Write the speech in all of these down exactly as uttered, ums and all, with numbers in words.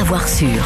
savoir sûr.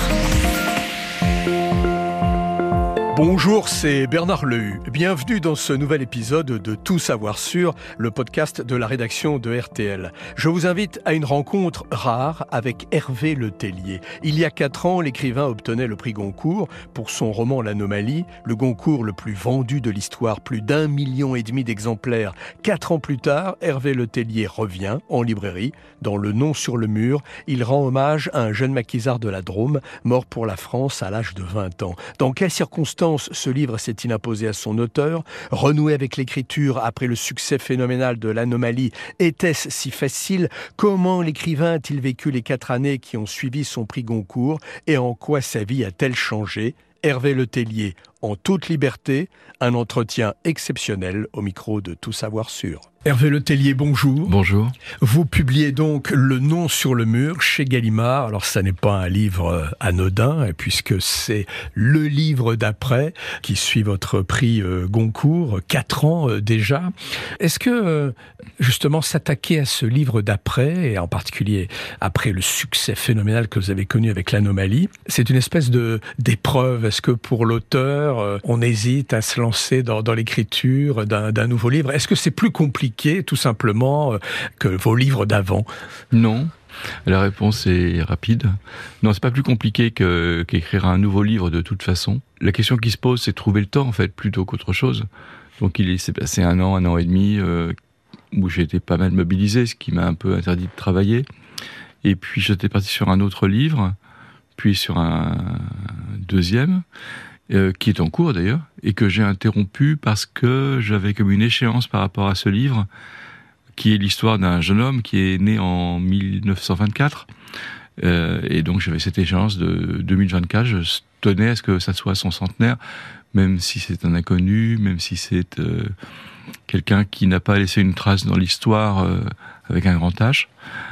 Bonjour, c'est Bernard Lehu. Bienvenue dans ce nouvel épisode de Tout savoir sûr, le podcast de la rédaction de R T L. Je vous invite à une rencontre rare avec Hervé Le Tellier. Il y a quatre ans, l'écrivain obtenait le prix Goncourt pour son roman L'Anomalie, le Goncourt le plus vendu de l'histoire, plus d'un million et demi d'exemplaires. Quatre ans plus tard, Hervé Le Tellier revient en librairie. Dans Le Nom sur le mur, il rend hommage à un jeune maquisard de la Drôme, mort pour la France à l'âge de vingt ans. Dans quelles circonstances ce livre s'est-il imposé à son auteur? Renouer avec l'écriture après le succès phénoménal de L'Anomalie, était-ce si facile? Comment l'écrivain a-t-il vécu les quatre années qui ont suivi son prix Goncourt? Et en quoi sa vie a-t-elle changé? Hervé Le Tellier, en toute liberté, un entretien exceptionnel au micro de Tout savoir sûr. Hervé Le Tellier, bonjour. Bonjour. Vous publiez donc Le Nom sur le mur chez Gallimard. Alors, ça n'est pas un livre anodin, puisque c'est le livre d'après qui suit votre prix Goncourt, quatre ans déjà. Est-ce que, justement, s'attaquer à ce livre d'après, et en particulier après le succès phénoménal que vous avez connu avec L'Anomalie, c'est une espèce de, d'épreuve? Est-ce que pour l'auteur, on hésite à se lancer dans, dans l'écriture d'un, d'un nouveau livre? Est-ce que c'est plus compliqué tout simplement que vos livres d'avant? Non, la réponse est rapide. Non, c'est pas plus compliqué que, qu'écrire un nouveau livre de toute façon. La question qui se pose, c'est de trouver le temps en fait, plutôt qu'autre chose. Donc il s'est passé un an, un an et demi euh, où j'ai été pas mal mobilisé, ce qui m'a un peu interdit de travailler. Et puis j'étais parti sur un autre livre, puis sur un deuxième. Euh, qui est en cours d'ailleurs, et que j'ai interrompu parce que j'avais comme une échéance par rapport à ce livre, qui est l'histoire d'un jeune homme qui est né en dix-neuf cent vingt-quatre, euh, et donc j'avais cette échéance de deux mille vingt-quatre, je tenais à ce que ça soit son centenaire, même si c'est un inconnu, même si c'est euh, quelqu'un qui n'a pas laissé une trace dans l'histoire euh, avec un grand H,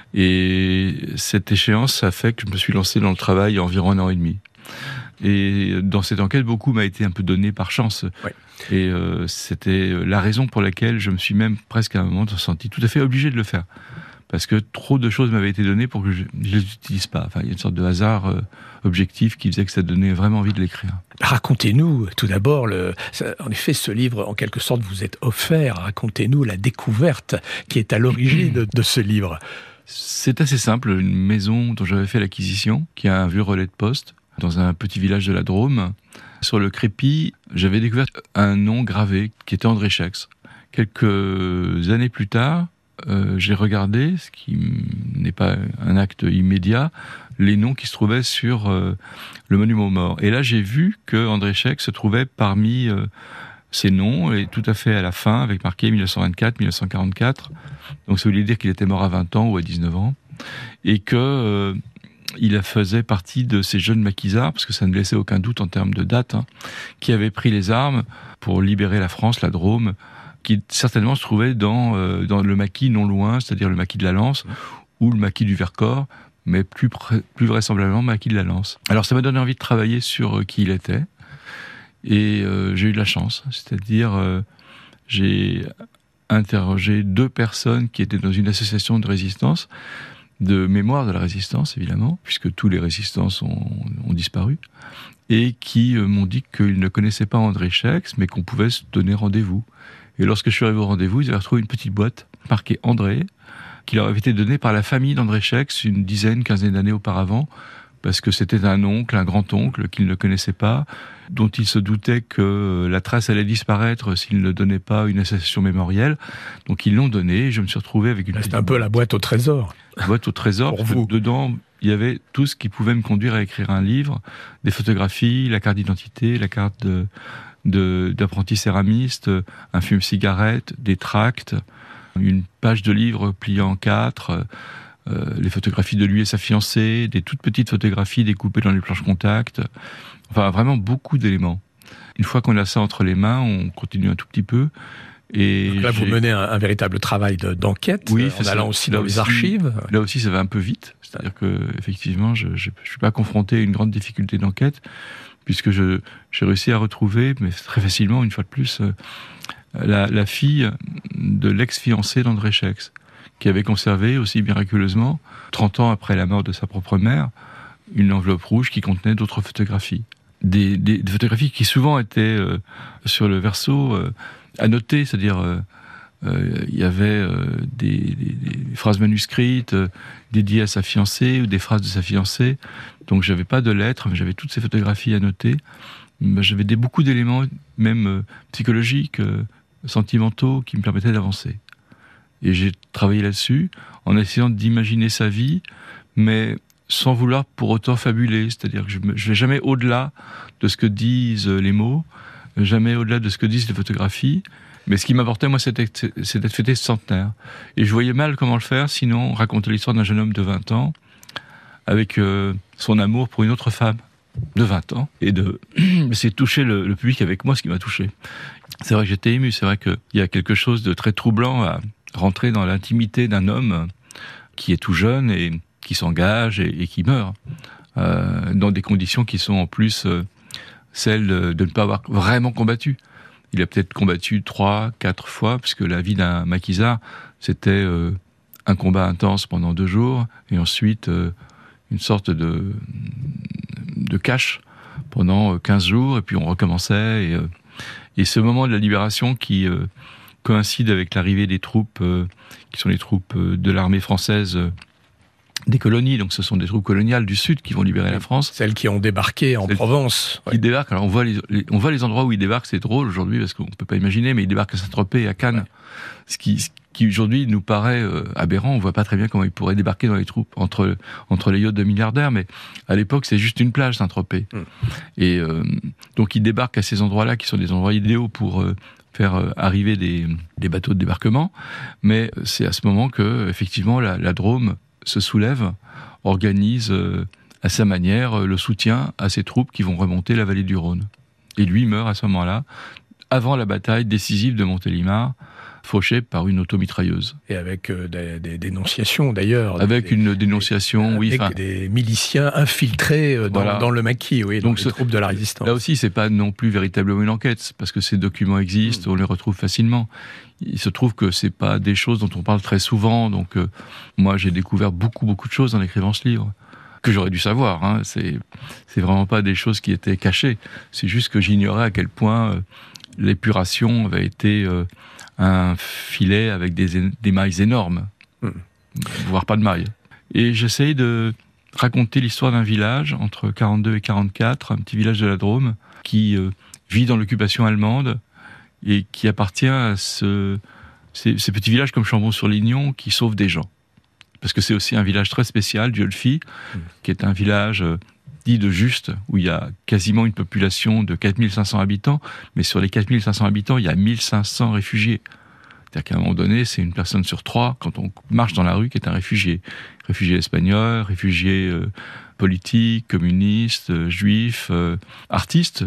et cette échéance, ça fait que je me suis lancé dans le travail il y a environ un an et demi. Et dans cette enquête, beaucoup m'a été un peu donné par chance. Ouais. Et euh, c'était la raison pour laquelle je me suis même presque à un moment senti tout à fait obligé de le faire. Parce que trop de choses m'avaient été données pour que je ne les utilise pas. Enfin, il y a une sorte de hasard euh, objectif qui faisait que ça donnait vraiment envie de l'écrire. Racontez-nous tout d'abord, le, en effet, ce livre, en quelque sorte, vous êtes offert. Racontez-nous la découverte qui est à l'origine de, de ce livre. C'est assez simple. Une maison dont j'avais fait l'acquisition, qui a un vieux relais de poste, dans un petit village de la Drôme. Sur le crépi, j'avais découvert un nom gravé qui était André Schex. Quelques années plus tard, euh, j'ai regardé, ce qui n'est pas un acte immédiat, les noms qui se trouvaient sur euh, le monument aux morts. Et là, j'ai vu que André Schex se trouvait parmi euh, ces noms, et tout à fait à la fin, avec marqué dix-neuf cent vingt-quatre, dix-neuf cent quarante-quatre. Donc ça voulait dire qu'il était mort à vingt ans ou à dix-neuf ans. Et que... Euh, il faisait partie de ces jeunes maquisards, parce que ça ne laissait aucun doute en termes de date, hein, qui avaient pris les armes pour libérer la France, la Drôme, qui certainement se trouvait dans, euh, dans le maquis non loin, c'est-à-dire le maquis de la Lance, ou le maquis du Vercors, mais plus, plus vraisemblablement le maquis de la Lance. Alors ça m'a donné envie de travailler sur euh, qui il était, et euh, j'ai eu de la chance, c'est-à-dire euh, j'ai interrogé deux personnes qui étaient dans une association de résistance, de mémoire de la résistance, évidemment, puisque tous les résistants ont, ont disparu, et qui euh, m'ont dit qu'ils ne connaissaient pas André Schex, mais qu'on pouvait se donner rendez-vous. Et lorsque je suis arrivé au rendez-vous, ils avaient retrouvé une petite boîte marquée André, qui leur avait été donnée par la famille d'André Schex une dizaine, quinzaine d'années auparavant, parce que c'était un oncle, un grand-oncle qu'ils ne connaissaient pas, dont ils se doutaient que la trace allait disparaître s'ils ne donnaient pas une association mémorielle. Donc ils l'ont donné, et je me suis retrouvé avec une... C'est un peu la boîte au trésor. La boîte au trésor, parce que dedans, il y avait tout ce qui pouvait me conduire à écrire un livre, des photographies, la carte d'identité, la carte de, de, d'apprenti céramiste, un fume-cigarette, des tracts, une page de livre pliée en quatre... Euh, les photographies de lui et sa fiancée, des toutes petites photographies découpées dans les planches contact, enfin vraiment beaucoup d'éléments. Une fois qu'on a ça entre les mains, on continue un tout petit peu. Et donc là, j'ai... vous menez un, un véritable travail de, d'enquête, oui, en allant aussi dans les archives. Là aussi, ça va un peu vite. C'est-à-dire que, effectivement, je ne suis pas confronté à une grande difficulté d'enquête, puisque je, j'ai réussi à retrouver, mais très facilement, une fois de plus, euh, la, la fille de l'ex-fiancé d'André Schex, qui avait conservé aussi miraculeusement, trente ans après la mort de sa propre mère, une enveloppe rouge qui contenait d'autres photographies. Des, des, des photographies qui souvent étaient euh, sur le verso euh, annotées, c'est-à-dire euh, euh, il y avait euh, des, des, des phrases manuscrites euh, dédiées à sa fiancée ou des phrases de sa fiancée. Donc j'avais pas de lettres, mais j'avais toutes ces photographies annotées. J'avais des, beaucoup d'éléments, même euh, psychologiques, euh, sentimentaux, qui me permettaient d'avancer. Et j'ai travaillé là-dessus, en essayant d'imaginer sa vie, mais sans vouloir pour autant fabuler. C'est-à-dire que je ne vais jamais au-delà de ce que disent les mots, jamais au-delà de ce que disent les photographies. Mais ce qui m'importait, moi, c'était, c'était de fêter ce centenaire. Et je voyais mal comment le faire, sinon raconter l'histoire d'un jeune homme de vingt ans, avec euh, son amour pour une autre femme de vingt ans, et de essayer de toucher le, le public avec moi, ce qui m'a touché. C'est vrai que j'étais ému, c'est vrai qu'il y a quelque chose de très troublant à rentrer dans l'intimité d'un homme qui est tout jeune et qui s'engage et, et qui meurt, euh, dans des conditions qui sont en plus euh, celles de, de ne pas avoir vraiment combattu. Il a peut-être combattu trois, quatre fois, puisque la vie d'un maquisard, c'était euh, un combat intense pendant deux jours, et ensuite euh, une sorte de, de cache pendant quinze jours, et puis on recommençait. Et, euh, et ce moment de la libération qui euh, coïncide avec l'arrivée des troupes, euh, qui sont les troupes euh, de l'armée française, euh, des colonies, donc ce sont des troupes coloniales du Sud qui vont libérer la France. Celles qui ont débarqué en Celles Provence. Qui ouais. débarquent, alors on voit, les, les, on voit les endroits où ils débarquent, c'est drôle aujourd'hui parce qu'on ne peut pas imaginer, mais ils débarquent à Saint-Tropez et à Cannes. Ouais. Ce qui, ce qui aujourd'hui nous paraît euh, aberrant, on ne voit pas très bien comment ils pourraient débarquer dans les troupes entre, entre les yachts de milliardaires, mais à l'époque c'est juste une plage, Saint-Tropez. Mm. Et euh, donc ils débarquent à ces endroits-là qui sont des endroits idéaux pour euh, faire euh, arriver des, des bateaux de débarquement, mais c'est à ce moment que effectivement la, la Drôme se soulève, organise euh, à sa manière euh, le soutien à ses troupes qui vont remonter la vallée du Rhône. Et lui meurt à ce moment-là, avant la bataille décisive de Montélimar, fauché par une automitrailleuse. Et avec euh, des, des dénonciations d'ailleurs. Avec des, une dénonciation, des, oui. Avec des miliciens infiltrés euh, dans, voilà. dans le maquis, oui, dans donc les ce, troupes de la résistance. Là aussi, c'est pas non plus véritablement une enquête, parce que ces documents existent, mmh. on les retrouve facilement. Il se trouve que c'est pas des choses dont on parle très souvent, donc euh, moi j'ai découvert beaucoup beaucoup de choses en écrivant ce livre que j'aurais dû savoir. Hein. C'est c'est vraiment pas des choses qui étaient cachées. C'est juste que j'ignorais à quel point euh, l'épuration avait été euh, un filet avec des, des mailles énormes, mmh. voire pas de mailles. Et j'essaye de raconter l'histoire d'un village entre quarante-deux et quarante-quatre, un petit village de la Drôme qui euh, vit dans l'occupation allemande et qui appartient à ce, ces, ces petits villages comme Chambon-sur-Lignon qui sauvent des gens. Parce que c'est aussi un village très spécial, Dieulefit, mmh. qui est un village euh, dit de Juste, où il y a quasiment une population de quatre mille cinq cents habitants, mais sur les quatre mille cinq cents habitants, il y a mille cinq cents réfugiés. C'est-à-dire qu'à un moment donné, c'est une personne sur trois, quand on marche dans la rue, qui est un réfugié. Réfugié espagnol, réfugié euh, politique, communiste, euh, juif, euh, artiste.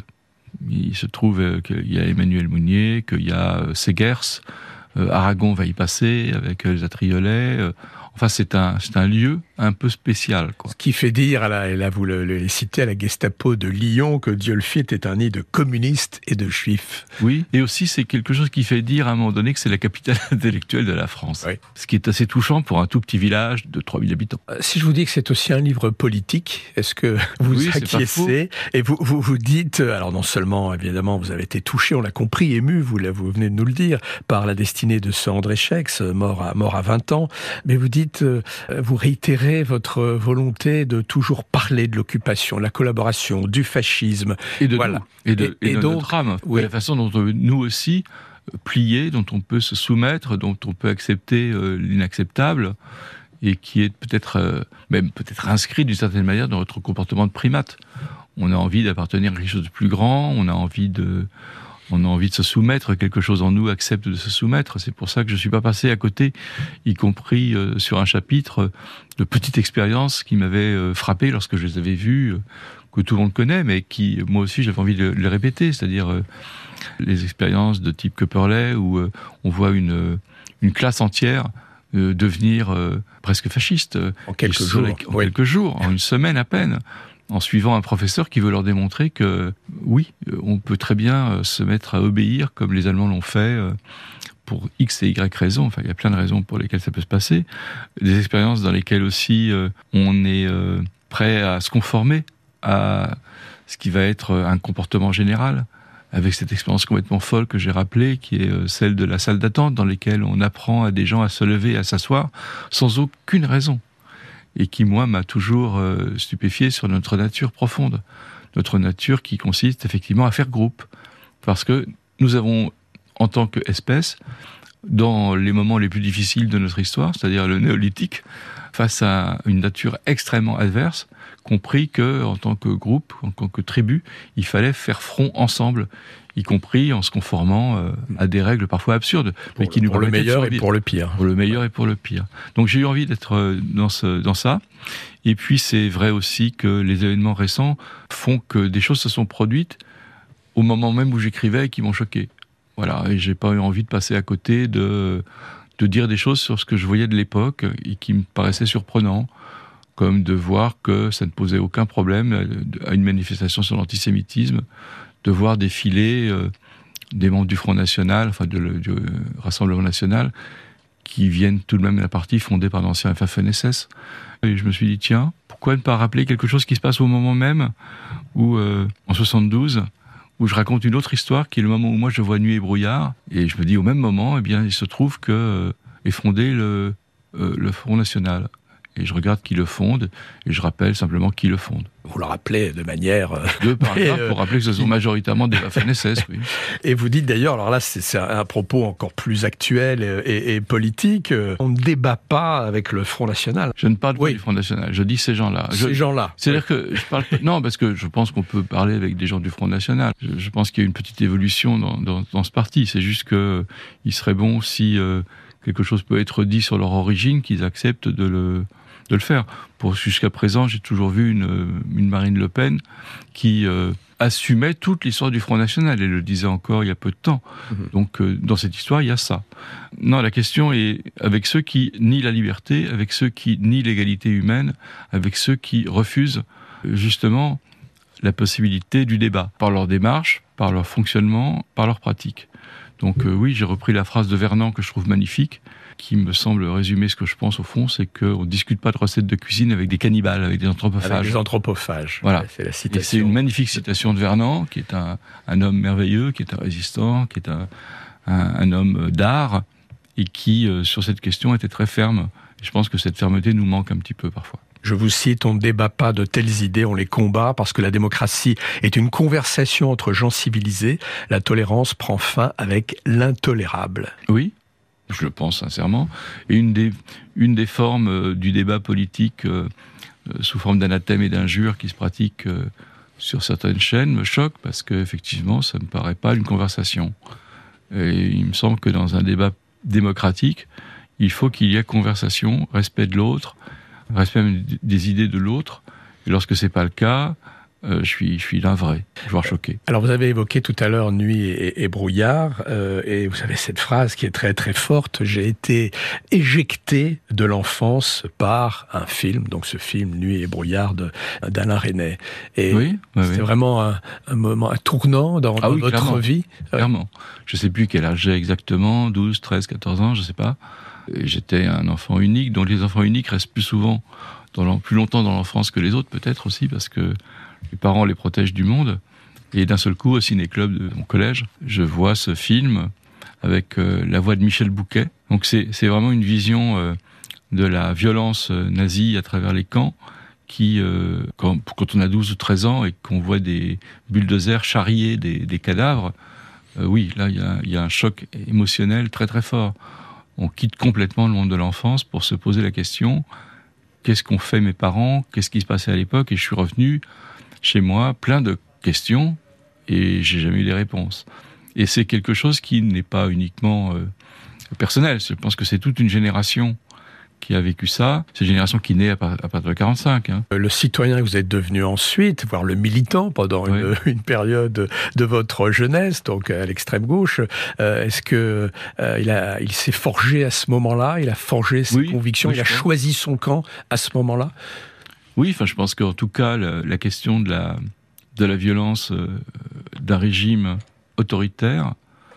Il se trouve euh, qu'il y a Emmanuel Mounier, qu'il y a euh, Segers, euh, Aragon va y passer avec euh, les Atriolet. Euh, Enfin, c'est un, c'est un lieu un peu spécial, quoi. Ce qui fait dire, à la, et là vous le, le citez, à la Gestapo de Lyon, que Dieulefit est un nid de communistes et de juifs. Oui, et aussi c'est quelque chose qui fait dire à un moment donné que c'est la capitale intellectuelle de la France. Oui. Ce qui est assez touchant pour un tout petit village de trois mille habitants. Si je vous dis que c'est aussi un livre politique, est-ce que vous oui, acquiescez ? Et vous, vous vous dites, alors non seulement, évidemment, vous avez été touché, on l'a compris, ému, vous, vous venez de nous le dire, par la destinée de ce André Schex, mort à, mort à vingt ans, mais vous dites, vous réitérez votre volonté de toujours parler de l'occupation, de la collaboration, du fascisme. Et de voilà. nous, et de, et, et, et de donc, notre âme, oui. de la façon dont nous aussi, plier, dont on peut se soumettre, dont on peut accepter euh, l'inacceptable, et qui est peut-être, euh, même peut-être inscrit d'une certaine manière dans notre comportement de primate. On a envie d'appartenir à quelque chose de plus grand, on a envie de... On a envie de se soumettre, quelque chose en nous accepte de se soumettre. C'est pour ça que je ne suis pas passé à côté, y compris euh, sur un chapitre euh, de petites expériences qui m'avaient euh, frappé lorsque je les avais vues, euh, que tout le monde connaît, mais qui, moi aussi, j'avais envie de, de les répéter. C'est-à-dire euh, les expériences de type Köpperley, où euh, on voit une, une classe entière euh, devenir euh, presque fasciste. En quelques jours. En oui. quelques jours, en une semaine à peine. En suivant un professeur qui veut leur démontrer que, oui, on peut très bien se mettre à obéir, comme les Allemands l'ont fait, pour X et Y raisons. Enfin, il y a plein de raisons pour lesquelles ça peut se passer. Des expériences dans lesquelles aussi on est prêt prêt à se conformer à ce qui va être un comportement général, avec cette expérience complètement folle que j'ai rappelée, qui est celle de la salle d'attente, dans laquelle on apprend à des gens à se lever et à s'asseoir sans aucune raison, et qui, moi, m'a toujours euh, stupéfié sur notre nature profonde, notre nature qui consiste effectivement à faire groupe, parce que nous avons, en tant qu'espèce, dans les moments les plus difficiles de notre histoire, c'est-à-dire le néolithique, face à une nature extrêmement adverse, compris que, en tant que groupe, en tant que tribu, il fallait faire front ensemble, y compris en se conformant euh, à des règles parfois absurdes, pour mais qui le, nous pour le meilleur et pour le pire. Pour le meilleur et pour le pire. Donc j'ai eu envie d'être dans, ce, dans ça. Et puis c'est vrai aussi que les événements récents font que des choses se sont produites au moment même où j'écrivais et qui m'ont choqué. Voilà, et j'ai pas eu envie de passer à côté de, de dire des choses sur ce que je voyais de l'époque et qui me paraissaient surprenants, comme de voir que ça ne posait aucun problème à une manifestation sur l'antisémitisme, de voir défiler euh, des membres du Front National, enfin de, du Rassemblement National, qui viennent tout de même de la partie fondée par l'ancien Waffen S S. Et je me suis dit, tiens, pourquoi ne pas rappeler quelque chose qui se passe au moment même où, euh, en soixante-douze, où je raconte une autre histoire, qui est le moment où moi je vois Nuit et brouillard, et je me dis, au même moment, eh bien, il se trouve que euh, est fondé le, euh, le Front National. Et je regarde qui le fonde, et je rappelle simplement qui le fonde. Vous le rappelez de manière... Euh, Deux paragraphes euh, pour rappeler que ce sont majoritairement des Waffen S S, oui. Et vous dites d'ailleurs, alors là c'est, c'est un propos encore plus actuel et, et politique, on ne débat pas avec le Front National. Je ne parle pas oui. du Front National, je dis ces gens-là. Ces je, gens-là. C'est-à-dire oui. que je parle... Non, parce que je pense qu'on peut parler avec des gens du Front National. Je, je pense qu'il y a une petite évolution dans, dans, dans ce parti. C'est juste qu'il serait bon si euh, quelque chose peut être dit sur leur origine, qu'ils acceptent de le... de le faire. Pour, jusqu'à présent, j'ai toujours vu une, une Marine Le Pen qui euh, assumait toute l'histoire du Front National. Elle le disait encore il y a peu de temps. Mmh. Donc, euh, dans cette histoire, il y a ça. Non, la question est avec ceux qui nient la liberté, avec ceux qui nient l'égalité humaine, avec ceux qui refusent, justement, la possibilité du débat, par leur démarche, par leur fonctionnement, par leur pratique. Donc, euh, oui, j'ai repris la phrase de Vernant que je trouve magnifique, qui me semble résumer ce que je pense au fond, c'est qu'on ne discute pas de recettes de cuisine avec des cannibales, avec des anthropophages. Avec des anthropophages, voilà. Ouais, c'est la citation. Et c'est une magnifique citation de Vernant, qui est un, un homme merveilleux, qui est un résistant, qui est un, un, un homme d'art, et qui, euh, sur cette question, était très ferme. Et je pense que cette fermeté nous manque un petit peu parfois. Je vous cite, on ne débat pas de telles idées, on les combat parce que la démocratie est une conversation entre gens civilisés. La tolérance prend fin avec l'intolérable. Oui, je le pense sincèrement. Et une des, une des formes euh, du débat politique euh, euh, sous forme d'anathème et d'injure qui se pratique euh, sur certaines chaînes me choque parce qu'effectivement, ça ne me paraît pas une conversation. Et il me semble que dans un débat démocratique, il faut qu'il y ait conversation, respect de l'autre, respect des idées de l'autre. Et lorsque c'est pas le cas, euh, je suis, je suis navré, voire choqué. Alors vous avez évoqué tout à l'heure Nuit et, et brouillard, euh, et vous avez cette phrase qui est très très forte. J'ai été éjecté de l'enfance par un film, donc ce film Nuit et brouillard de, d'Alain Resnais. Et oui, oui, c'était oui. vraiment un, un moment, un tournant dans, ah dans oui, votre clairement, vie. Clairement. Je sais plus quel âge j'ai exactement, douze, treize, quatorze ans, je sais pas. J'étais un enfant unique, donc les enfants uniques restent plus souvent, dans plus longtemps dans l'enfance que les autres, peut-être aussi, parce que les parents les protègent du monde. Et d'un seul coup, au ciné-club de mon collège, je vois ce film avec euh, la voix de Michel Bouquet. Donc c'est, c'est vraiment une vision euh, de la violence euh, nazie à travers les camps, qui, euh, quand, quand on a douze ou treize ans et qu'on voit des bulldozers charrier des, des cadavres, euh, oui, là, il y a, y a un choc émotionnel très très fort. On quitte complètement le monde de l'enfance pour se poser la question, qu'est-ce qu'ont fait mes parents, qu'est-ce qui se passait à l'époque, et je suis revenu chez moi plein de questions, et j'ai jamais eu des réponses. Et c'est quelque chose qui n'est pas uniquement euh, personnel, je pense que c'est toute une génération qui a vécu ça, c'est une génération qui naît à partir de quarante-cinq. Hein. Le citoyen que vous êtes devenu ensuite, voire le militant pendant oui. une, une période de votre jeunesse, donc à l'extrême gauche, euh, est-ce que euh, il a, il s'est forgé à ce moment-là, il a forgé ses oui, convictions, oui, il a choisi son camp à ce moment-là? Oui, enfin, je pense qu'en tout cas, la, la question de la, de la violence euh, d'un régime autoritaire,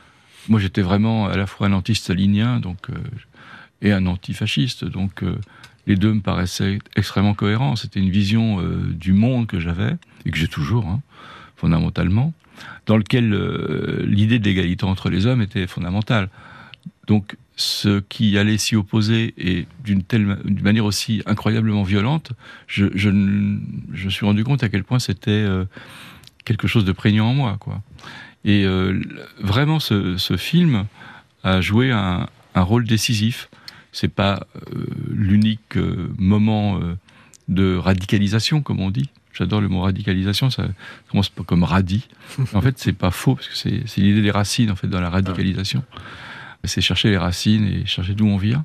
moi j'étais vraiment à la fois un anti-stalinien, donc... Euh, et un antifasciste. Donc euh, les deux me paraissaient extrêmement cohérents. C'était une vision euh, du monde que j'avais, et que j'ai toujours, hein, fondamentalement, dans lequel euh, l'idée de l'égalité entre les hommes était fondamentale. Donc, ce qui allait s'y opposer, et d'une telle, d'une manière aussi incroyablement violente, je, je, je me suis rendu compte à quel point c'était euh, quelque chose de prégnant en moi, quoi. Et euh, vraiment, ce, ce film a joué un, un rôle décisif. C'est pas euh, l'unique euh, moment euh, de radicalisation, comme on dit. J'adore le mot radicalisation, ça commence pas comme radis. En fait, c'est pas faux, parce que c'est, c'est l'idée des racines, en fait, dans la radicalisation. C'est chercher les racines et chercher d'où on vient.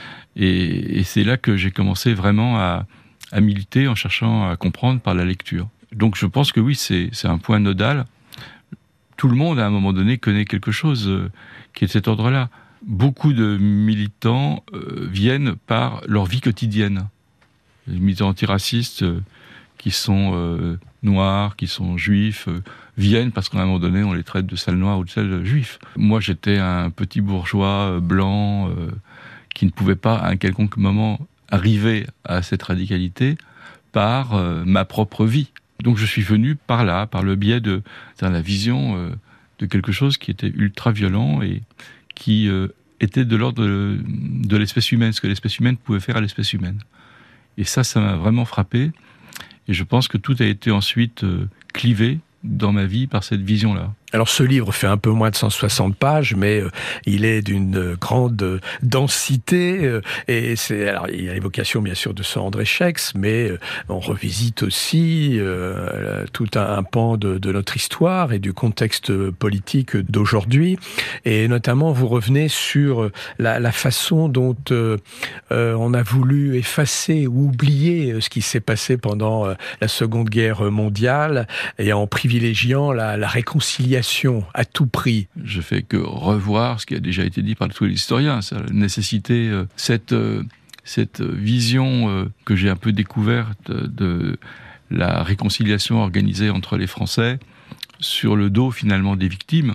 Et, et c'est là que j'ai commencé vraiment à, à militer en cherchant à comprendre par la lecture. Donc je pense que oui, c'est, c'est un point nodal. Tout le monde, à un moment donné, connaît quelque chose euh, qui est de cet ordre-là. Beaucoup de militants euh, viennent par leur vie quotidienne. Les militants antiracistes euh, qui sont euh, noirs, qui sont juifs, euh, viennent parce qu'à un moment donné, on les traite de sales noirs ou de sales juifs. Moi, j'étais un petit bourgeois euh, blanc euh, qui ne pouvait pas, à un quelconque moment, arriver à cette radicalité par euh, ma propre vie. Donc je suis venu par là, par le biais de, de la vision euh, de quelque chose qui était ultra violent et qui euh, était de l'ordre de, de l'espèce humaine, ce que l'espèce humaine pouvait faire à l'espèce humaine. Et ça, ça m'a vraiment frappé. Et je pense que tout a été ensuite euh, clivé dans ma vie par cette vision-là. Alors ce livre fait un peu moins de cent soixante pages, mais euh, il est d'une euh, grande euh, densité, euh, et c'est, alors il y a l'évocation bien sûr de Sir André Schex, mais euh, on revisite aussi euh, tout un, un pan de, de notre histoire et du contexte politique d'aujourd'hui, et notamment vous revenez sur la, la façon dont euh, euh, on a voulu effacer ou oublier ce qui s'est passé pendant euh, la Seconde Guerre mondiale, et en privilégiant la, la réconciliation à tout prix. Je fais que revoir ce qui a déjà été dit par tous les historiens, ça, la nécessité, euh, cette, euh, cette vision euh, que j'ai un peu découverte de la réconciliation organisée entre les Français sur le dos finalement des victimes,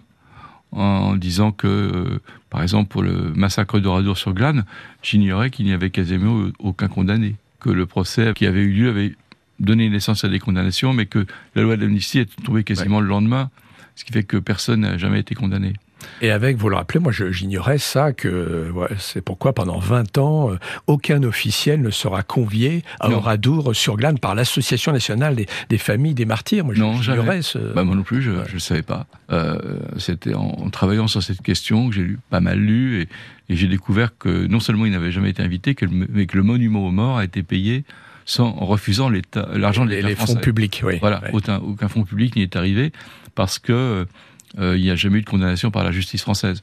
en disant que, euh, par exemple, pour le massacre de Radour-sur-Glane, j'ignorais qu'il n'y avait quasiment aucun condamné, que le procès qui avait eu lieu avait donné naissance à des condamnations, mais que la loi d'amnistie est tombée quasiment ouais. le lendemain, ce qui fait que personne n'a jamais été condamné. Et avec, vous le rappelez, moi je, j'ignorais ça, que ouais, c'est pourquoi pendant vingt ans, euh, aucun officiel ne sera convié à Oradour-sur-Glane par l'Association nationale des, des familles des martyrs. Moi, non, j'ignorais jamais. ce... Bah, moi non plus, je ne ouais. le savais pas. Euh, c'était en, en travaillant sur cette question que j'ai lu, pas mal lu, et, et j'ai découvert que non seulement il n'avait jamais été invité, que le, mais que le monument aux morts a été payé sans, en refusant l'État, l'argent de l'État les français. fonds publics, oui. Voilà, ouais. aucun, aucun fonds public n'y est arrivé, parce que euh, il n'y a jamais eu de condamnation par la justice française.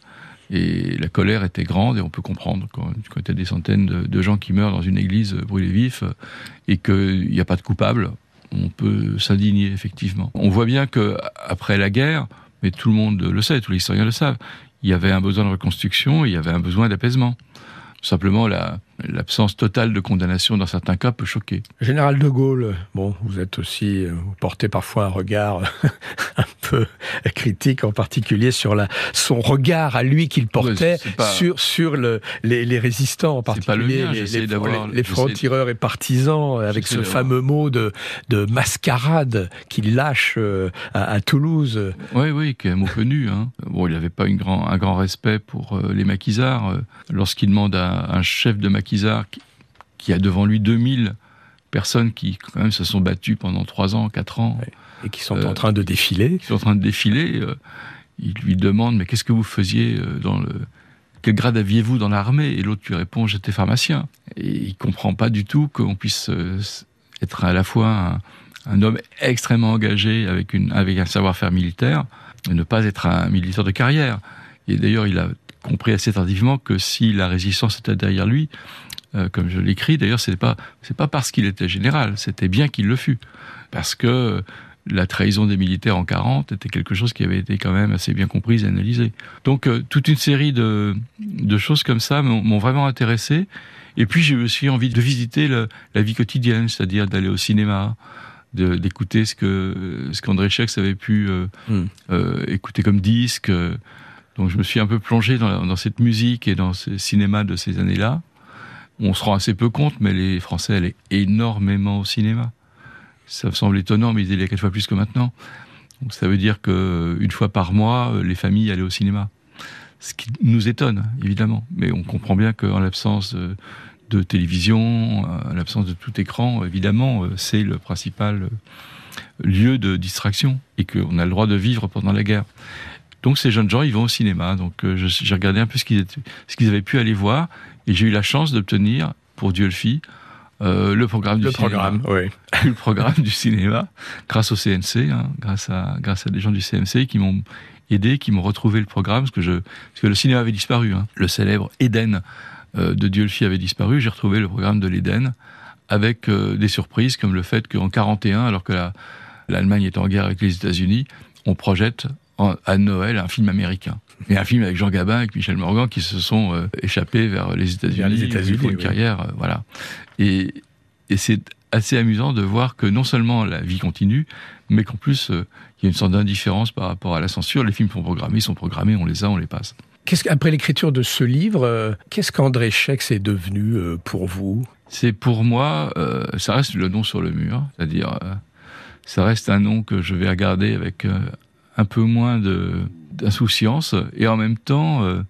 Et la colère était grande, et on peut comprendre quand, quand il y a des centaines de, de gens qui meurent dans une église brûlés vifs, et qu'il n'y a pas de coupable, on peut s'indigner, effectivement. On voit bien qu'après la guerre, mais tout le monde le sait, tous les historiens le savent, il y avait un besoin de reconstruction, il y avait un besoin d'apaisement. Simplement, la, l'absence totale de condamnation dans certains cas peut choquer. Général de Gaulle, bon, vous êtes aussi, vous portez parfois un regard un peu critique, en particulier sur la, son regard à lui qu'il portait ouais, pas, sur, sur le, les, les résistants, en particulier mien, les, les, d'avoir, les, les francs-tireurs et partisans, avec ce d'avoir. fameux mot de, de mascarade qu'il lâche à, à Toulouse. Oui, oui, qui est un mot connu. Hein. Bon, il n'avait pas une grand, un grand respect pour euh, les maquisards. Lorsqu'il demande à un chef de maquisard qui, qui a devant lui deux mille personnes qui quand même se sont battues pendant trois ans, quatre ans. Ouais. Et qui sont euh, en train de défiler. Qui sont en train de défiler. Euh, il lui demande, mais qu'est-ce que vous faisiez dans le... Quel grade aviez-vous dans l'armée ? Et l'autre lui répond, j'étais pharmacien. Et il comprend pas du tout qu'on puisse euh, être à la fois un, un homme extrêmement engagé avec, une, avec un savoir-faire militaire et ne pas être un militaire de carrière. Et d'ailleurs, il a compris assez tardivement que si la résistance était derrière lui, euh, comme je l'écris, d'ailleurs, c'est pas, c'est pas parce qu'il était général, c'était bien qu'il le fût. Parce que la trahison des militaires en quarante était quelque chose qui avait été quand même assez bien comprise et analysé. Donc, euh, toute une série de, de choses comme ça m'ont, m'ont vraiment intéressé. Et puis, j'ai aussi envie de visiter le, la vie quotidienne, c'est-à-dire d'aller au cinéma, de, d'écouter ce que, ce qu'André Schex avait pu euh, mm. euh, écouter comme disque. Donc je me suis un peu plongé dans, dans cette musique et dans ce cinéma de ces années-là. on se rend assez peu compte, mais les Français allaient énormément au cinéma. Ça me semble étonnant, mais ils allaient quatre fois plus que maintenant. Donc ça veut dire qu'une fois par mois, les familles allaient au cinéma. Ce qui nous étonne, évidemment. Mais on comprend bien qu'en l'absence de, de télévision, en l'absence de tout écran, évidemment, c'est le principal lieu de distraction et qu'on a le droit de vivre pendant la guerre. Donc ces jeunes gens, ils vont au cinéma. Donc euh, j'ai regardé un peu ce qu'ils, étaient, ce qu'ils avaient pu aller voir et j'ai eu la chance d'obtenir pour Dieulfi euh, le programme du le cinéma. Programme, oui. Le programme du cinéma, grâce au C N C, hein, grâce à grâce à des gens du C N C qui m'ont aidé, qui m'ont retrouvé le programme parce que je parce que le cinéma avait disparu. Hein. Le célèbre Éden euh, de Dieulfi avait disparu. J'ai retrouvé le programme de l'Éden avec euh, des surprises comme le fait qu'en quarante et un, alors que la, l'Allemagne est en guerre avec les États-Unis, on projette à Noël un film américain. Et un film avec Jean Gabin, avec Michel Morgan, qui se sont euh, échappés vers les États-Unis, vers les États-Unis, pour une oui. carrière, euh, voilà. Et, et c'est assez amusant de voir que non seulement la vie continue, mais qu'en plus, euh, il y a une sorte d'indifférence par rapport à la censure. Les films sont programmés, ils sont programmés, on les a, on les passe. Qu'est-ce, après l'écriture de ce livre, euh, qu'est-ce qu'André Schex est devenu euh, pour vous ? C'est pour moi, euh, ça reste le nom sur le mur, c'est-à-dire, euh, ça reste un nom que je vais regarder avec... Euh, un peu moins de, d'insouciance et en même temps euh,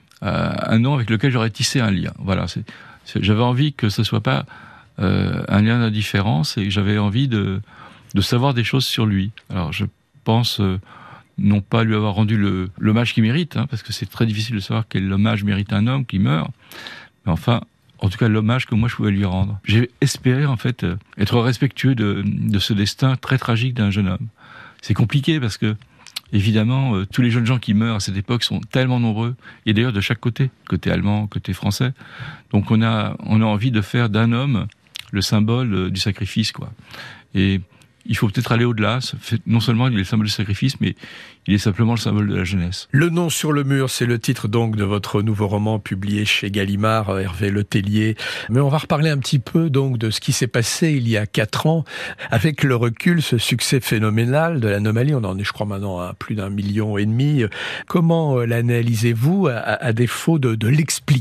un nom avec lequel j'aurais tissé un lien. Voilà, c'est, c'est, j'avais envie que ce soit pas euh, un lien d'indifférence et j'avais envie de, de savoir des choses sur lui. Alors je pense euh, non pas lui avoir rendu le, l'hommage qu'il mérite, hein, parce que c'est très difficile de savoir quel hommage mérite un homme qui meurt, mais enfin, en tout cas l'hommage que moi je pouvais lui rendre. J'ai espéré en fait être respectueux de, de ce destin très tragique d'un jeune homme. C'est compliqué parce que évidemment, euh, tous les jeunes gens qui meurent à cette époque sont tellement nombreux, et d'ailleurs de chaque côté, côté allemand, côté français. Donc on a, on a envie de faire d'un homme le symbole euh, du sacrifice, quoi. Et il faut peut-être aller au-delà. Non seulement il est le symbole du sacrifice, mais il est simplement le symbole de la jeunesse. Le nom sur le mur, c'est le titre donc de votre nouveau roman publié chez Gallimard, Hervé Letellier. Mais on va reparler un petit peu donc de ce qui s'est passé il y a quatre ans. Avec le recul, ce succès phénoménal de l'Anomalie, on en est je crois maintenant à plus d'un million et demi. Comment l'analysez-vous à, à défaut de, de l'expliquer ?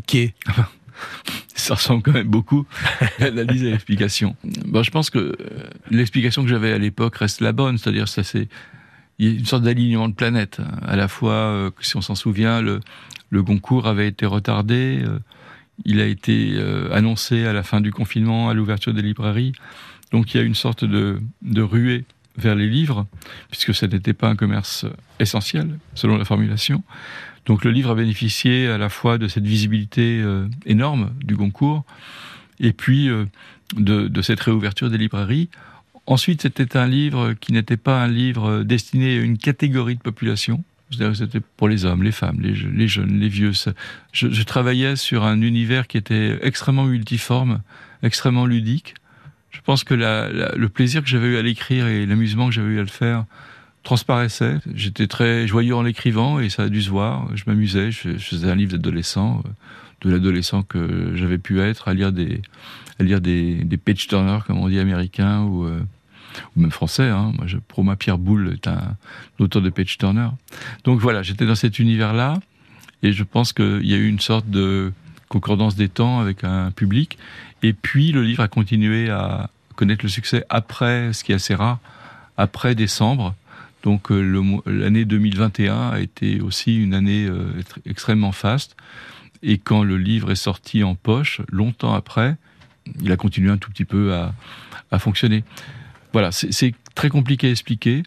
Ça ressemble quand même beaucoup à l'analyse et à l'explication. Bon, je pense que l'explication que j'avais à l'époque reste la bonne, c'est-à-dire ça c'est il y a une sorte d'alignement de planètes. À la fois, euh, si on s'en souvient, le, le Goncourt avait été retardé, euh, il a été euh, annoncé à la fin du confinement, à l'ouverture des librairies, donc il y a une sorte de, de ruée vers les livres, puisque ça n'était pas un commerce essentiel, selon la formulation. Donc le livre a bénéficié à la fois de cette visibilité euh, énorme du Goncourt, et puis euh, de, de cette réouverture des librairies. Ensuite, c'était un livre qui n'était pas un livre destiné à une catégorie de population. C'est-à-dire que c'était pour les hommes, les femmes, les, les jeunes, les vieux. Je, je travaillais sur un univers qui était extrêmement multiforme, extrêmement ludique. Je pense que la, la, le plaisir que j'avais eu à l'écrire et l'amusement que j'avais eu à le faire transparaissait. J'étais très joyeux en l'écrivant et ça a dû se voir. Je m'amusais, je, je faisais un livre d'adolescent, de l'adolescent que j'avais pu être, à lire des, à lire des, des page-turners, comme on dit, américains ou, euh, ou même français. Hein. Moi, je, pour moi, Pierre Boulle est un, un auteur de page-turner. Donc voilà, j'étais dans cet univers-là et je pense qu'il y a eu une sorte de concordance des temps avec un public. Et puis, le livre a continué à connaître le succès après, ce qui est assez rare, après décembre. Donc le, l'année deux mille vingt et un a été aussi une année euh, extrêmement faste. Et quand le livre est sorti en poche, longtemps après, il a continué un tout petit peu à, à fonctionner. Voilà, c'est, c'est très compliqué à expliquer.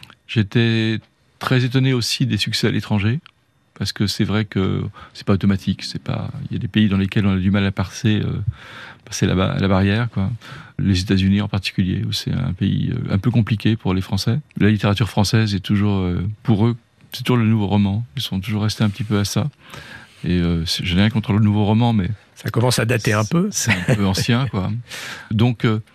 J'étais très étonné aussi des succès à l'étranger, parce que c'est vrai que c'est pas automatique. C'est pas, il y a des pays dans lesquels on a du mal à passer, euh, passer la, la barrière, quoi. Les États-Unis en particulier, où c'est un pays un peu compliqué pour les Français. La littérature française est toujours, euh, pour eux, c'est toujours le nouveau roman. Ils sont toujours restés un petit peu à ça. Et euh, je n'ai rien contre le nouveau roman, mais ça commence à dater un peu. C'est un peu ancien, quoi. Donc, euh,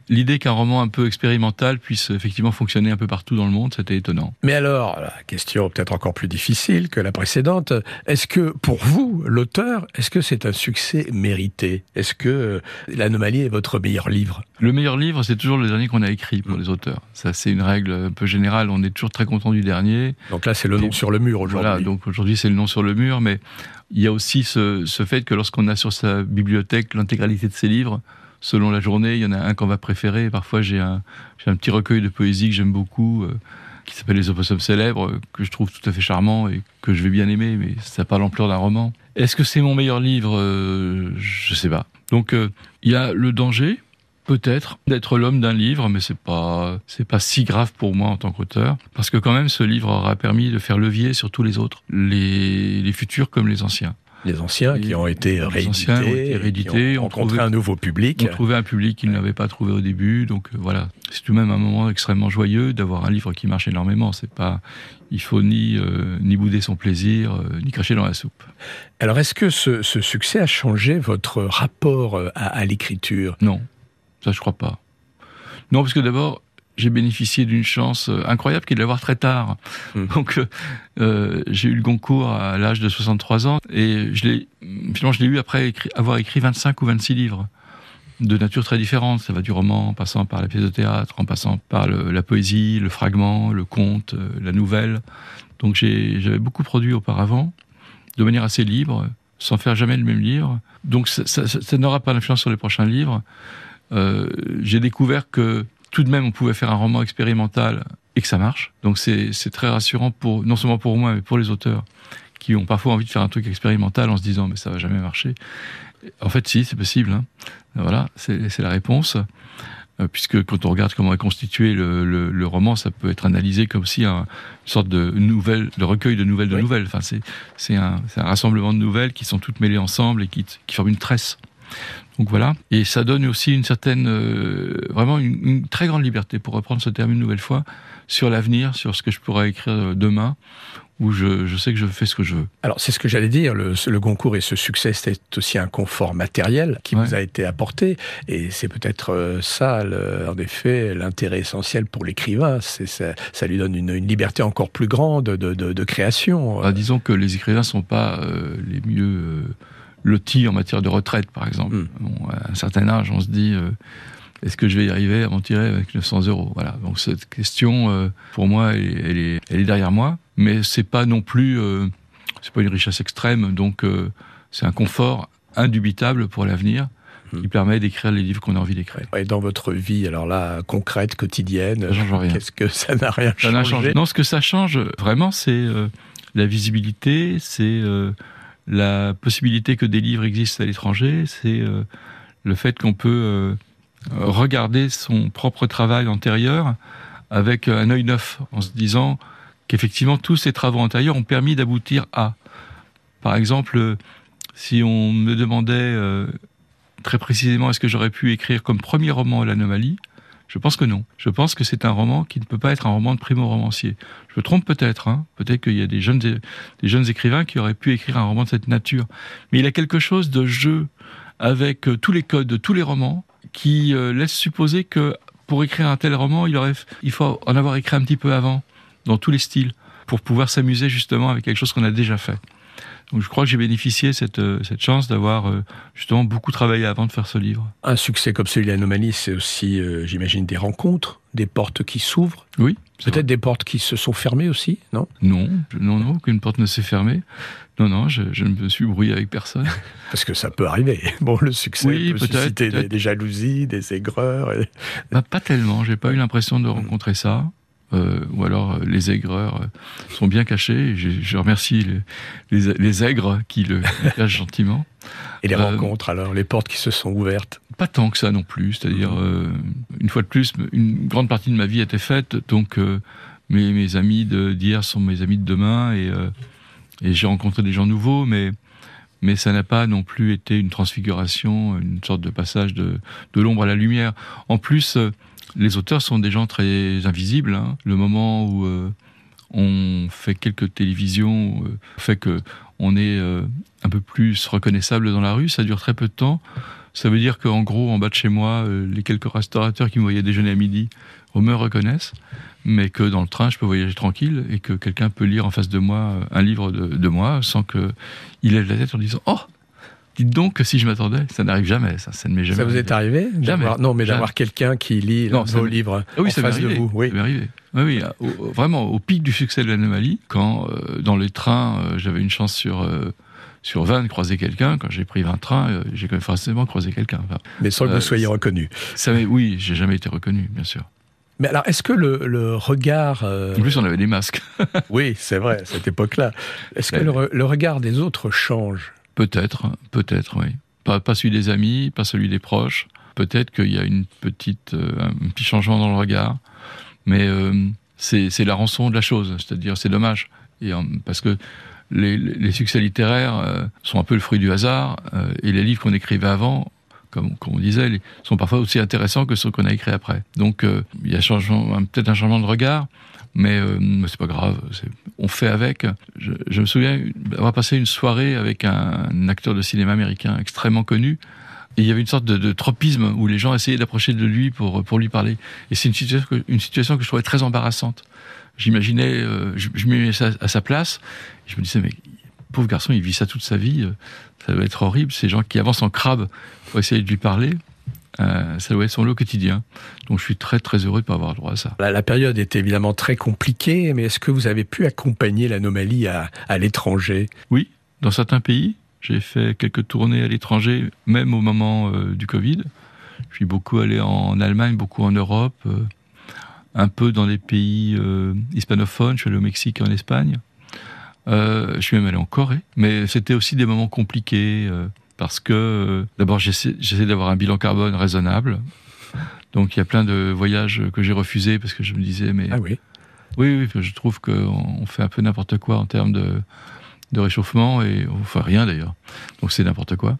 l'idée qu'un roman un peu expérimental puisse effectivement fonctionner un peu partout dans le monde, c'était étonnant. Mais alors, la question peut-être encore plus difficile que la précédente, est-ce que pour vous, l'auteur, est-ce que c'est un succès mérité ? Est-ce que l'Anomalie est votre meilleur livre ? Le meilleur livre, c'est toujours le dernier qu'on a écrit pour mmh. les auteurs. Ça, c'est une règle un peu générale, on est toujours très content du dernier. Donc là, c'est le nom Et, sur le mur aujourd'hui. Voilà, donc aujourd'hui, c'est le nom sur le mur, mais il y a aussi ce, ce fait que lorsqu'on a sur sa bibliothèque l'intégralité de ses livres, selon la journée, il y en a un qu'on va préférer. Parfois, j'ai un, j'ai un petit recueil de poésie que j'aime beaucoup, euh, qui s'appelle Les opossums célèbres, euh, que je trouve tout à fait charmant et que je vais bien aimer, mais ça n'a pas l'ampleur d'un roman. Est-ce que c'est mon meilleur livre ? euh, Je ne sais pas. Donc, euh, il y a le danger, peut-être, d'être l'homme d'un livre, mais c'est pas, c'est pas si grave pour moi en tant qu'auteur, parce que quand même, ce livre aura permis de faire levier sur tous les autres, les, les futurs comme les anciens. Les anciens et qui ont été réédités, ont été réédités ont rencontré trouvé, un nouveau public. Ont trouvé un public qu'ils n'avaient pas trouvé au début. Donc euh, voilà, c'est tout de même un moment extrêmement joyeux d'avoir un livre qui marche énormément. C'est pas, il faut ni euh, ni bouder son plaisir, euh, ni cracher dans la soupe. Alors est-ce que ce, ce succès a changé votre rapport à, à l'écriture ? Non, ça je crois pas. Non, parce que d'abord, j'ai bénéficié d'une chance incroyable qui est de l'avoir très tard. Mmh. Donc, euh, j'ai eu le Goncourt à l'âge de soixante-trois ans et je l'ai, finalement, je l'ai eu après écrit, avoir écrit vingt-cinq ou vingt-six livres de nature très différente. Ça va du roman, en passant par la pièce de théâtre, en passant par le, la poésie, le fragment, le conte, la nouvelle. Donc, j'ai, j'avais beaucoup produit auparavant, de manière assez libre, sans faire jamais le même livre. Donc, ça, ça, ça n'aura pas d'influence sur les prochains livres. Euh, j'ai découvert que tout de même, on pouvait faire un roman expérimental et que ça marche. Donc c'est, c'est très rassurant, pour, non seulement pour moi, mais pour les auteurs qui ont parfois envie de faire un truc expérimental en se disant « mais ça va jamais marcher ». En fait, si, c'est possible. Hein. Voilà, c'est, c'est la réponse. Euh, puisque quand on regarde comment est constitué le, le, le roman, ça peut être analysé comme si un, une sorte de nouvelle, de recueil de nouvelles de oui. nouvelles. Enfin, c'est, c'est, un, c'est un rassemblement de nouvelles qui sont toutes mêlées ensemble et qui, qui forment une tresse. Donc voilà, et ça donne aussi une certaine, euh, vraiment une, une très grande liberté, pour reprendre ce terme une nouvelle fois, sur l'avenir, sur ce que je pourrais écrire demain, où je, je sais que je fais ce que je veux. Alors c'est ce que j'allais dire, le, le Goncourt et ce succès, c'est aussi un confort matériel qui ouais. vous a été apporté, et c'est peut-être ça, le, en effet, l'intérêt essentiel pour l'écrivain, c'est ça, ça lui donne une, une liberté encore plus grande de, de, de création. Ah, disons que les écrivains ne sont pas euh, les mieux... Euh, lotis en matière de retraite, par exemple. Mmh. Bon, à un certain âge, on se dit euh, est-ce que je vais y arriver à m'en tirer avec neuf cents euros ? Voilà. Donc cette question, euh, pour moi, elle, elle, est, elle est derrière moi, mais c'est pas non plus, euh, c'est pas une richesse extrême. Donc euh, c'est un confort indubitable pour l'avenir mmh. qui permet d'écrire les livres qu'on a envie d'écrire. Et dans votre vie, alors là, concrète, quotidienne, ça change rien. Qu'est-ce que ça n'a rien ça changé ? n'a changé. Non, ce que ça change vraiment, c'est euh, la visibilité, c'est euh, la possibilité que des livres existent à l'étranger, c'est euh, le fait qu'on peut euh, regarder son propre travail antérieur avec un œil neuf, en se disant qu'effectivement tous ces travaux antérieurs ont permis d'aboutir à. Par exemple, si on me demandait euh, très précisément est-ce que j'aurais pu écrire comme premier roman l'Anomalie, je pense que non. Je pense que c'est un roman qui ne peut pas être un roman de primo-romancier. Je me trompe peut-être, hein. Peut-être qu'il y a des jeunes, des jeunes écrivains qui auraient pu écrire un roman de cette nature. Mais il a quelque chose de jeu avec euh, tous les codes de tous les romans qui euh, laisse supposer que pour écrire un tel roman, il, aurait, il faut en avoir écrit un petit peu avant, dans tous les styles, pour pouvoir s'amuser justement avec quelque chose qu'on a déjà fait. Donc je crois que j'ai bénéficié cette cette chance d'avoir euh, justement beaucoup travaillé avant de faire ce livre. Un succès comme celui de l'Anomalie, c'est aussi, euh, j'imagine, des rencontres, des portes qui s'ouvrent. Oui. Peut-être vrai. Des portes qui se sont fermées aussi, non ? Non, non, non, aucune porte ne s'est fermée. Non, non, je, je ne me suis brouillé avec personne. Parce que ça peut arriver. Bon, le succès oui, peut peut-être, susciter peut-être. Des, des jalousies, des aigreurs. Et... Bah, pas tellement. J'ai pas eu l'impression de rencontrer ça. Euh, ou alors euh, les aigreurs euh, sont bien cachés. Je, je remercie les, les, les aigres qui le cachent gentiment. Et les euh, rencontres alors, les portes qui se sont ouvertes ? Pas tant que ça non plus. C'est-à-dire, euh, une fois de plus, une grande partie de ma vie était faite. Donc euh, mes, mes amis de, d'hier sont mes amis de demain et, euh, et j'ai rencontré des gens nouveaux, mais mais ça n'a pas non plus été une transfiguration, une sorte de passage de, de l'ombre à la lumière. En plus, euh, les auteurs sont des gens très invisibles. Hein. Le moment où euh, on fait quelques télévisions euh, fait que on est euh, un peu plus reconnaissable dans la rue, ça dure très peu de temps. Ça veut dire qu'en gros, en bas de chez moi, euh, les quelques restaurateurs qui me voyaient déjeuner à midi me reconnaissent, mais que dans le train, je peux voyager tranquille et que quelqu'un peut lire en face de moi un livre de, de moi sans qu'il lève la tête en disant « Oh !» Dites donc que si je m'attendais, ça n'arrive jamais, ça, ça ne m'est jamais Ça vous arrivé. est arrivé Jamais. Non, mais Jamais. d'avoir quelqu'un qui lit non, vos livres ah oui, en ça face de arrivé. vous. Oui, ça m'est arrivé. Oui, oui, au, vraiment au pic du succès de l'Anomalie, quand euh, dans les trains, euh, j'avais une chance sur euh, sur vingt de croiser quelqu'un. Quand j'ai pris vingt trains, euh, j'ai quand même forcément croisé quelqu'un. Enfin, mais sans que euh, vous soyez reconnu. Ça m'est, oui, j'ai jamais été reconnu, bien sûr. Mais alors, est-ce que le, le regard... Euh... En plus, on avait des masques. Oui, c'est vrai, à cette époque-là. Est-ce que le, le regard des autres change ? Peut-être, peut-être, oui. Pas, pas celui des amis, pas celui des proches. Peut-être qu'il y a une petite, euh, un petit changement dans le regard. Mais euh, c'est, c'est la rançon de la chose. C'est-à-dire, c'est dommage. Et, euh, parce que les, les succès littéraires euh, sont un peu le fruit du hasard. Euh, et les livres qu'on écrivait avant, comme, comme on disait, les, sont parfois aussi intéressants que ceux qu'on a écrits après. Donc, euh, il y a changement, peut-être un changement de regard. Mais, euh, mais c'est pas grave, c'est, on fait avec. Je, je me souviens avoir passé une soirée avec un, un acteur de cinéma américain extrêmement connu, et il y avait une sorte de, de tropisme où les gens essayaient d'approcher de lui pour, pour lui parler. Et c'est une situation, que, une situation que je trouvais très embarrassante. J'imaginais, euh, je, je me mettais à, à sa place, et je me disais, mais pauvre garçon, il vit ça toute sa vie, euh, ça doit être horrible, ces gens qui avancent en crabe pour essayer de lui parler. Euh, ça doit être son lot quotidien. Donc je suis très très heureux de ne pas avoir le droit à ça. La, la période était évidemment très compliquée, mais est-ce que vous avez pu accompagner l'Anomalie à, à l'étranger ? Oui, dans certains pays. J'ai fait quelques tournées à l'étranger, même au moment euh, du Covid. Je suis beaucoup allé en Allemagne, beaucoup en Europe, euh, un peu dans les pays euh, hispanophones. Je suis allé au Mexique et en Espagne. Euh, je suis même allé en Corée. Mais c'était aussi des moments compliqués. Euh, Parce que, euh, d'abord, j'essaie, j'essaie d'avoir un bilan carbone raisonnable. Donc, il y a plein de voyages que j'ai refusés parce que je me disais, mais... Ah oui. Oui, oui, je trouve qu'on fait un peu n'importe quoi en termes de, de réchauffement, et enfin rien d'ailleurs. Donc, c'est n'importe quoi.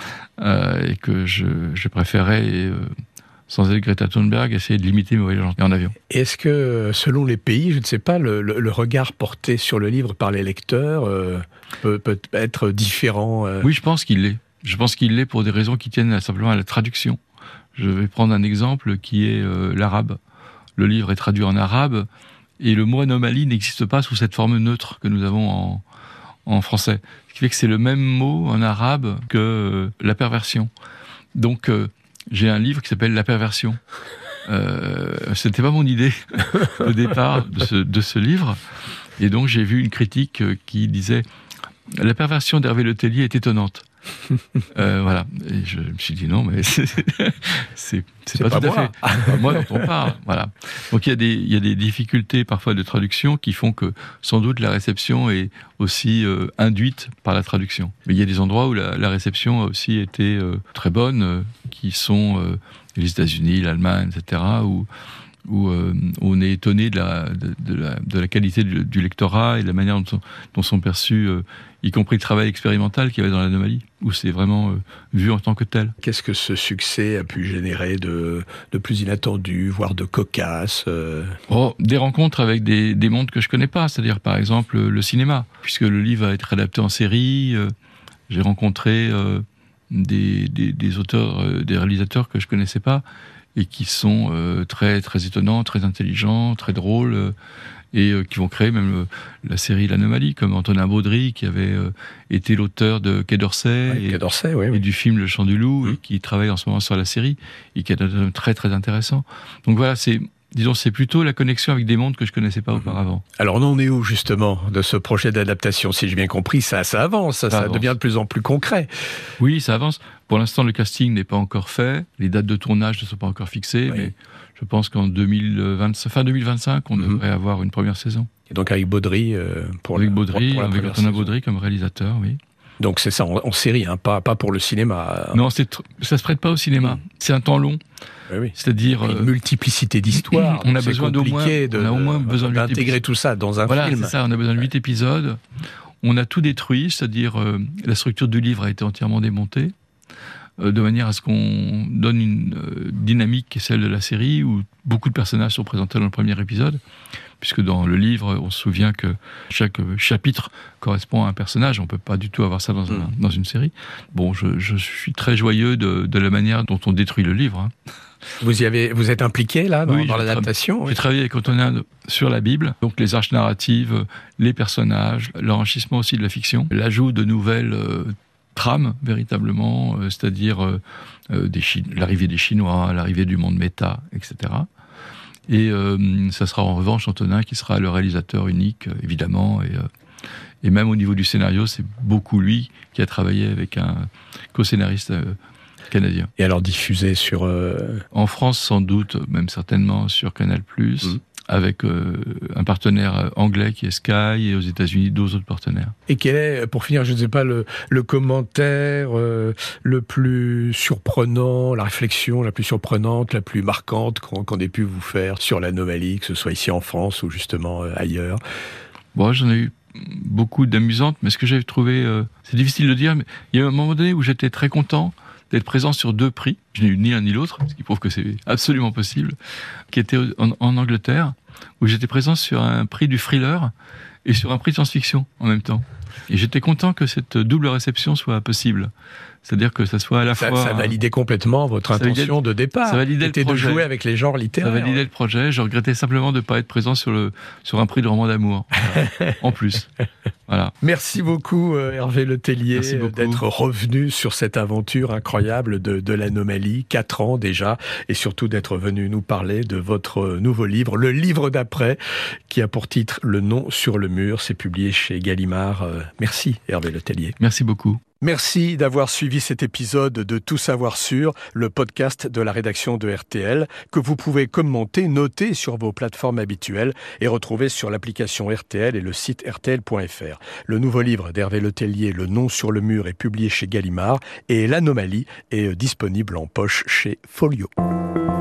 Euh, et que je, je préférais, euh, sans être Greta Thunberg, essayer de limiter mes voyages en avion. Est-ce que, selon les pays, je ne sais pas, le, le, le regard porté sur le livre par les lecteurs euh, peut, peut être différent euh... Oui, je pense qu'il l'est. Je pense qu'il l'est pour des raisons qui tiennent simplement à la traduction. Je vais prendre un exemple qui est euh, l'arabe. Le livre est traduit en arabe et le mot anomalie n'existe pas sous cette forme neutre que nous avons en, en français. Ce qui fait que c'est le même mot en arabe que euh, la perversion. Donc euh, j'ai un livre qui s'appelle La perversion. Euh, c'était pas mon idée au départ de ce, de ce livre. Et donc j'ai vu une critique qui disait « La perversion d'Hervé Le Tellier est étonnante ». Euh, voilà, et je me suis dit non, mais c'est, c'est, c'est, c'est pas, pas tout moi. à fait c'est pas moi dont on parle. Voilà. Donc il y a des il y a des difficultés parfois de traduction qui font que sans doute la réception est aussi euh, induite par la traduction. Mais il y a des endroits où la, la réception a aussi été euh, très bonne, euh, qui sont euh, les États-Unis, l'Allemagne, et cetera, où où euh, on est étonné de la, de, de, la, de la qualité du, du lectorat et de la manière dont sont, dont sont perçus, euh, y compris le travail expérimental qu'il y avait dans l'Anomalie, où c'est vraiment euh, vu en tant que tel. Qu'est-ce que ce succès a pu générer de, de plus inattendu, voire de cocasse euh... oh, Des rencontres avec des, des mondes que je connais pas, c'est-à-dire par exemple le cinéma, puisque le livre va être adapté en série. Euh, j'ai rencontré euh, des, des, des auteurs, euh, des réalisateurs que je connaissais pas, et qui sont euh, très très étonnants, très intelligents, très drôles, euh, et euh, qui vont créer même euh, la série L'Anomalie, comme Antonin Baudry, qui avait euh, été l'auteur de Quai d'Orsay, ouais, et, Quai d'Orsay oui, oui. et du film Le Chant du Loup, mmh. et qui travaille en ce moment sur la série, et qui est très très intéressant. Donc voilà, c'est... Disons, c'est plutôt la connexion avec des mondes que je connaissais pas mmh. auparavant. Alors, on en est où, justement, de ce projet d'adaptation ? Si j'ai bien compris, ça, ça avance, ça, ça avance. Devient de plus en plus concret. Oui, ça avance. Pour l'instant, le casting n'est pas encore fait. Les dates de tournage ne sont pas encore fixées, oui. mais je pense qu'en deux mille vingt, fin deux mille vingt-cinq, on mmh. devrait avoir une première saison. Et donc, avec Baudry euh, pour Avec la, Baudry, pour la avec Antonin Baudry comme réalisateur, oui. Donc, c'est ça, en, en série, hein, pas, pas pour le cinéma. Non, c'est tr- ça se prête pas au cinéma. Mmh. C'est un temps long. Oui, oui. C'est-à-dire une multiplicité d'histoires. On a besoin d'au moins, de, on a au moins besoin d'intégrer tout ça dans un voilà, film. C'est ça. On a besoin de huit ouais. épisodes. On a tout détruit, c'est-à-dire euh, la structure du livre a été entièrement démontée, euh, de manière à ce qu'on donne une euh, dynamique qui est celle de la série où beaucoup de personnages sont présentés dans le premier épisode. puisque dans le livre, on se souvient que chaque chapitre correspond à un personnage. On ne peut pas du tout avoir ça dans, un, mmh. dans une série. Bon, je, je suis très joyeux de, de la manière dont on détruit le livre. Hein. Vous, y avez, vous êtes impliqué là dans, oui, dans l'adaptation? Tra- oui. J'ai travaillé avec Antonin sur la Bible, donc les arches narratives, les personnages, l'enrichissement aussi de la fiction, l'ajout de nouvelles euh, trames véritablement, euh, c'est-à-dire euh, euh, des Chi- l'arrivée des Chinois, l'arrivée du monde méta, et cetera. Et euh, ça sera en revanche Antonin qui sera le réalisateur unique, évidemment, et, euh, et même au niveau du scénario, c'est beaucoup lui qui a travaillé avec un co-scénariste euh, canadien. Et alors diffusé sur... Euh... En France, sans doute, même certainement sur Canal+, mmh. avec euh, un partenaire anglais qui est Sky, et aux États-Unis, deux autres partenaires. Et quel est, pour finir, je ne sais pas, le, le commentaire euh, le plus surprenant, la réflexion la plus surprenante, la plus marquante qu'on, qu'on ait pu vous faire sur l'anomalie, que ce soit ici en France ou justement euh, ailleurs? Bon, j'en ai eu beaucoup d'amusantes, mais ce que j'ai trouvé, euh, c'est difficile de dire, mais il y a un moment donné où j'étais très content d'être présent sur deux prix. Je n'ai eu ni l'un ni l'autre, ce qui prouve que c'est absolument possible, qui était en, en Angleterre, où j'étais présent sur un prix du thriller et sur un prix de science-fiction en même temps. Et j'étais content que cette double réception soit possible. C'est-à-dire que ça soit à la ça, fois... Ça validait complètement votre intention validait, de départ. Ça validait C'était le projet. de jouer avec les genres littéraires. Ça validait le projet. Je regrettais simplement de ne pas être présent sur, le, sur un prix de roman d'amour. Voilà. En plus. Voilà. Merci beaucoup Hervé Letellier beaucoup. d'être revenu sur cette aventure incroyable de, de l'anomalie, quatre ans déjà, et surtout d'être venu nous parler de votre nouveau livre, le livre d'après, qui a pour titre Le nom sur le mur. C'est publié chez Gallimard. Merci Hervé Letellier. Merci beaucoup. Merci d'avoir suivi cet épisode de Tout savoir sur, le podcast de la rédaction de R T L, que vous pouvez commenter, noter sur vos plateformes habituelles et retrouver sur l'application R T L et le site R T L point F R. Le nouveau livre d'Hervé Letellier, Le nom sur le mur, est publié chez Gallimard et L'anomalie est disponible en poche chez Folio.